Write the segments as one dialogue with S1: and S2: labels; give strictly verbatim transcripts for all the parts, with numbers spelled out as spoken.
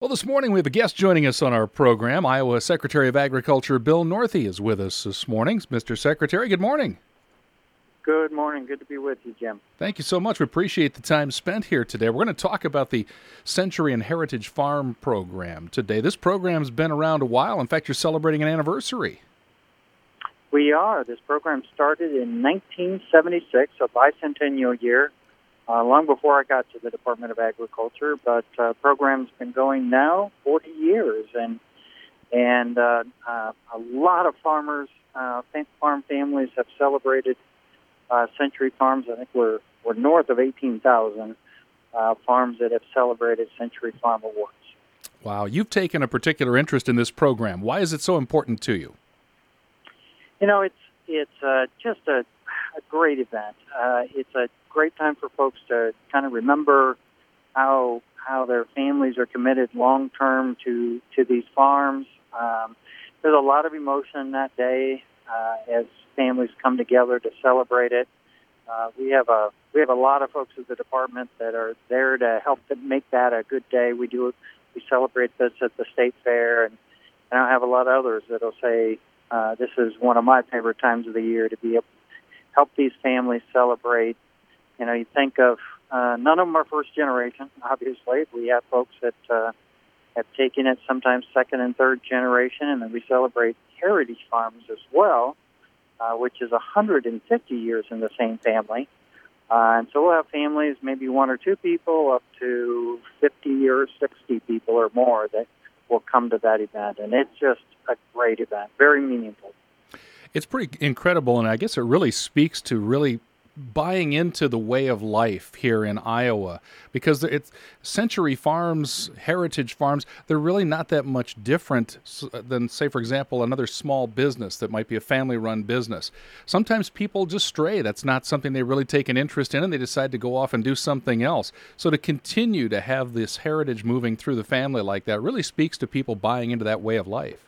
S1: this morning we have a guest joining us on our program. Iowa Secretary of Agriculture Bill Northey is with us this morning. Mister Secretary, good morning.
S2: Good morning. Good to be with you, Jim.
S1: Thank you so much. We appreciate the time spent here today. We're going to talk about the Century and Heritage Farm program today. This program's been around a while. In fact, you're celebrating an anniversary.
S2: We are. This program started in nineteen seventy-six, a bicentennial year, uh, long before I got to the Department of Agriculture. But uh, program's been going now forty years, and and uh, uh, a lot of farmers, uh, farm families have celebrated uh, Century Farms. I think we're we're north of eighteen thousand uh, farms that have celebrated Century Farm Awards.
S1: Wow, you've taken a particular interest in this program. Why is it so important to you?
S2: You know, it's it's uh, just a, a great event. Uh, it's a great time for folks to kind of remember how how their families are committed long term to to these farms. Um, there's a lot of emotion that day uh, as families come together to celebrate it. Uh, we have a we have a lot of folks at the department that are there to help to make that a good day. We do we celebrate this at the state fair, and, and I have a lot of others that'll say. Uh, this is one of my favorite times of the year to be able to help these families celebrate. You know, you think of, uh, none of them are first generation, obviously. We have folks that uh, have taken it sometimes second and third generation, and then we celebrate heritage farms as well, uh, which is one hundred fifty years in the same family. Uh, and so we'll have families, maybe one or two people, up to fifty or sixty people or more that will come to that event. And it's just a great event, very meaningful.
S1: It's pretty incredible, and I guess it really speaks to really buying into the way of life here in Iowa, because it's Century Farms, Heritage Farms, they're really not that much different than, say, for example, another small business that might be a family-run business. Sometimes people just stray. That's not something they really take an interest in, and they decide to go off and do something else. So to continue to have this heritage moving through the family like that really speaks to people buying into that way of life.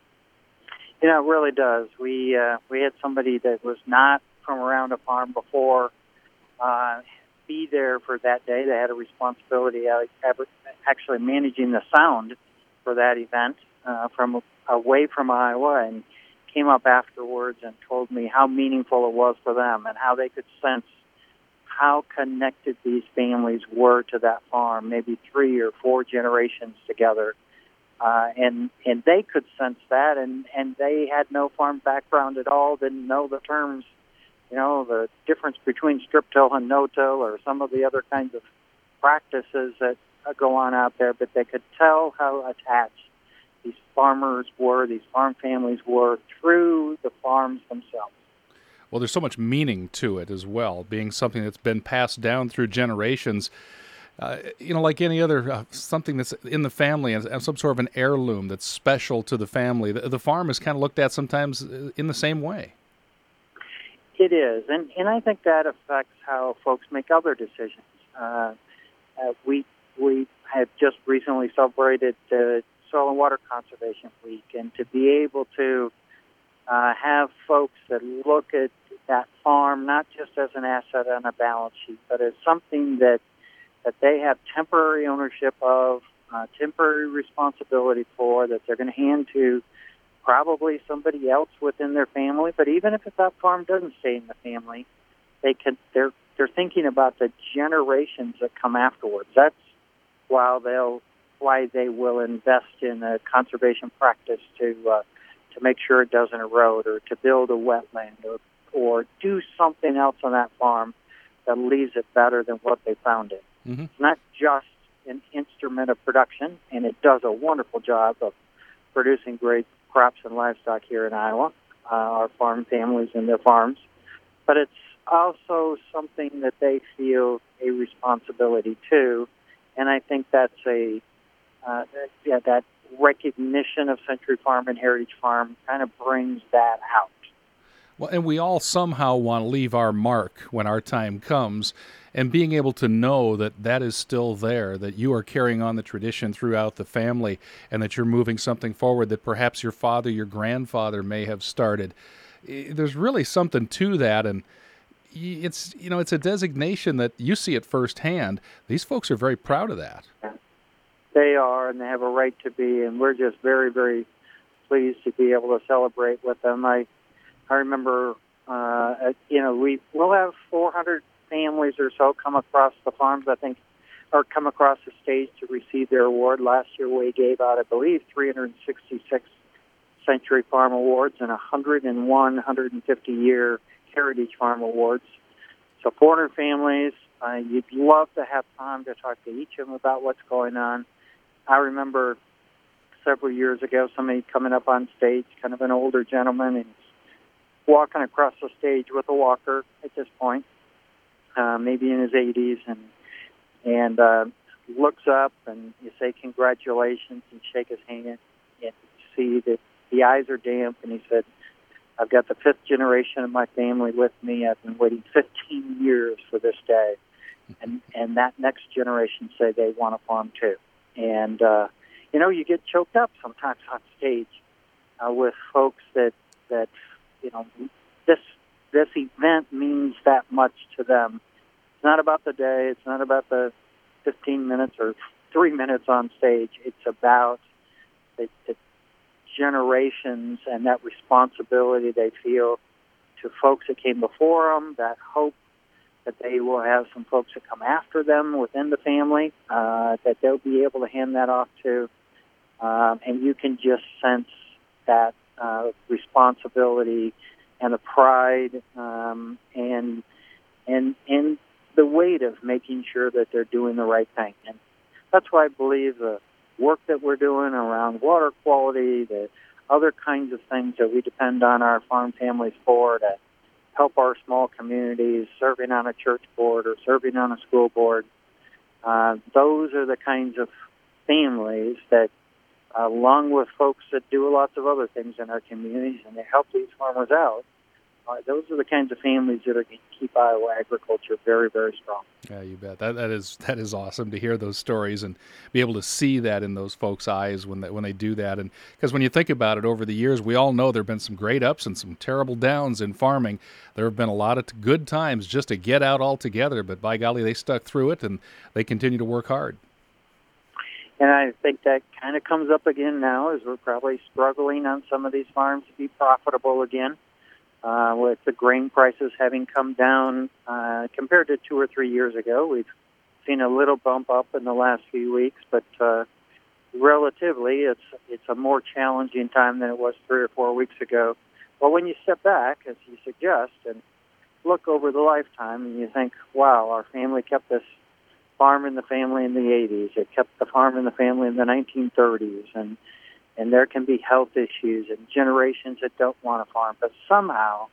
S2: You know, it really does. We uh, we had somebody that was not from around a farm before uh, be there for that day. They had a responsibility of actually managing the sound for that event uh, from away from Iowa, and came up afterwards and told me how meaningful it was for them and how they could sense how connected these families were to that farm, maybe three or four generations together. Uh, and and they could sense that, and, and they had no farm background at all, didn't know the terms, you know, the difference between strip-till and no-till or some of the other kinds of practices that go on out there, but they could tell how attached these farmers were, these farm families were, through the farms themselves.
S1: Well, there's so much meaning to it as well, being something that's been passed down through generations. Uh, you know, like any other, uh, something that's in the family and, and some sort of an heirloom that's special to the family. The, the farm is kind of looked at sometimes in the same way.
S2: It is, and, and I think that affects how folks make other decisions. Uh, uh, we we have just recently celebrated the Soil and Water Conservation Week, and to be able to uh, have folks that look at that farm not just as an asset on a balance sheet, but as something that that they have temporary ownership of, uh, temporary responsibility for, that they're going to hand to probably somebody else within their family. But even if that farm doesn't stay in the family, they can. They're they're thinking about the generations that come afterwards. That's why they'll why they will invest in a conservation practice to uh, to make sure it doesn't erode, or to build a wetland, or or do something else on that farm that leaves it better than what they found it.
S1: Mm-hmm.
S2: It's not just an instrument of production, and it does a wonderful job of producing great crops and livestock here in Iowa, uh, our farm families and their farms. But it's also something that they feel a responsibility to, and I think that's a uh, that, yeah, that recognition of Century Farm and Heritage Farm kind of brings that out.
S1: Well, and we all somehow want to leave our mark when our time comes, and being able to know that that is still there, that you are carrying on the tradition throughout the family, and that you're moving something forward that perhaps your father, your grandfather may have started. There's really something to that, and it's, you know, it's a designation that you see it firsthand. These folks are very proud of that.
S2: They are, and they have a right to be, and we're just very, very pleased to be able to celebrate with them. I I remember, uh, you know, we we'll have four hundred families or so come across the farms, I think, or come across the stage to receive their award. Last year we gave out, I believe, three hundred sixty-six Century Farm Awards and one hundred one one hundred fifty year Heritage Farm Awards. So four hundred families. Uh, you'd love to have time to talk to each of them about what's going on. I remember several years ago somebody coming up on stage, kind of an older gentleman, and walking across the stage with a walker at this point, uh, maybe in his eighties, and and uh, looks up and you say congratulations and shake his hand, and you see that the eyes are damp, and he said, I've got the fifth generation of my family with me. I've been waiting fifteen years for this day. And and that next generation say they want to farm too. And, uh, you know, you get choked up sometimes on stage uh, with folks that, that, you know, this this event means that much to them. It's not about the day. It's not about the fifteen minutes or three minutes on stage. It's about the, the generations and that responsibility they feel to folks that came before them, that hope that they will have some folks that come after them within the family, uh, that they'll be able to hand that off to. Um, and you can just sense that uh, responsibility and the pride um, and and and the weight of making sure that they're doing the right thing. And that's why I believe the work that we're doing around water quality, the other kinds of things that we depend on our farm families for to help our small communities, serving on a church board or serving on a school board. Uh, those are the kinds of families that, uh, along with folks that do lots of other things in our communities and they help these farmers out, uh, those are the kinds of families that are going to keep Iowa agriculture very, very strong.
S1: Yeah, you bet. That that is that is awesome to hear those stories and be able to see that in those folks' eyes when they when they do that. And because when you think about it, over the years, we all know there have been some great ups and some terrible downs in farming. There have been a lot of t- good times just to get out altogether, but by golly, they stuck through it and they continue to work hard.
S2: And I think that kind of comes up again now as we're probably struggling on some of these farms to be profitable again. Uh, with the grain prices having come down uh, compared to two or three years ago, we've seen a little bump up in the last few weeks, but uh, relatively, it's it's a more challenging time than it was three or four weeks ago. But when you step back, as you suggest, and look over the lifetime, and you think, wow, our family kept this farm in the family in the eighties. It kept the farm in the family in the nineteen thirties, and and there can be health issues and generations that don't want to farm. But somehow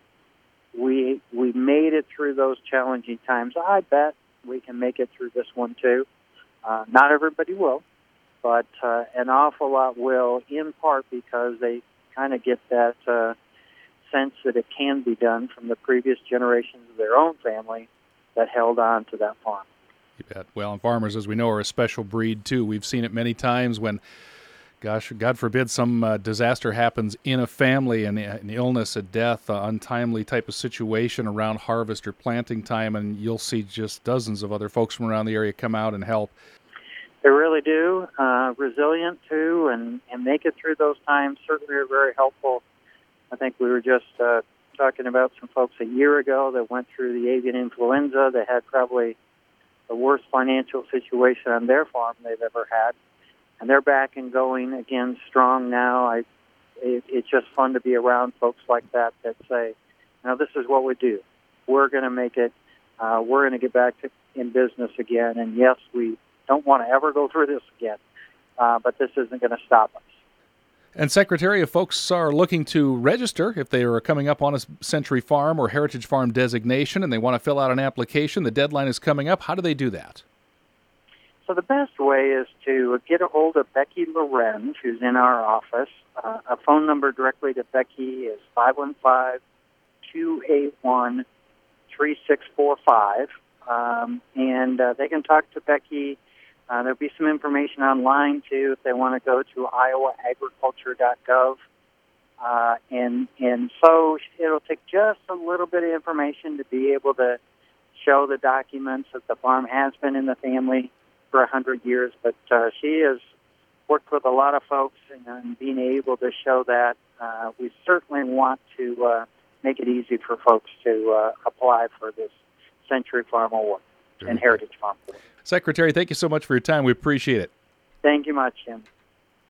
S2: we we made it through those challenging times. I bet we can make it through this one too. Uh, not everybody will, but uh, an awful lot will, in part because they kind of get that uh, sense that it can be done from the previous generations of their own family that held on to that farm.
S1: You bet. Well, and farmers, as we know, are a special breed too. We've seen it many times when, gosh, God forbid, some uh, disaster happens in a family, and an illness, a death, uh, untimely type of situation around harvest or planting time, and you'll see just dozens of other folks from around the area come out and help.
S2: They really do. Uh, resilient, too, and, and make it through those times. Certainly are very helpful. I think we were just uh, talking about some folks a year ago that went through the avian influenza. They had probably the worst financial situation on their farm they've ever had. And they're back and going again strong now. I, it, it's just fun to be around folks like that that say, "Now this is what we do. We're going to make it. Uh, we're going to get back to in business again. And yes, we don't want to ever go through this again, uh, but this isn't going to stop us."
S1: And Secretary, if folks are looking to register, if they are coming up on a Century Farm or Heritage Farm designation and they want to fill out an application, the deadline is coming up. How do they do that?
S2: So the best way is to get a hold of Becky Lorenz, who's in our office. Uh, a phone number directly to Becky is five one five, two eight one, three six four five. Um, and uh, they can talk to Becky. Uh, there'll be some information online, too, if they want to go to iowa agriculture dot gov. Uh, and, and so it'll take just a little bit of information to be able to show the documents that the farm has been in the family for a hundred years, but uh, she is worked with a lot of folks, and being able to show that, uh, we certainly want to uh, make it easy for folks to uh, apply for this Century Farm Award and Heritage Farm Award.
S1: Secretary, thank you so much for your time. We appreciate it.
S2: Thank you much, Jim.